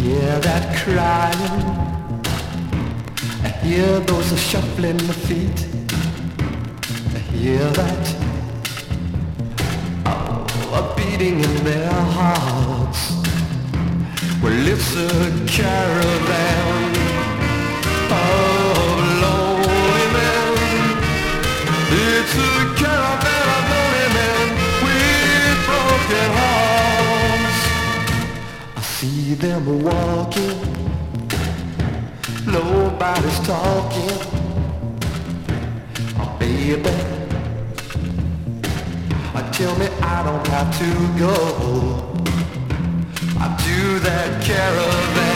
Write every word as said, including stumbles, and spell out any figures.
hear that crying, I hear those shuffling feet, I hear that, oh, a beating in their hearts. Well, it's a caravan of lonely men. It's a caravan of lonely men with broken hearts. I see them walking, nobody's talking. Oh, baby, tell me I don't have to go to that caravan.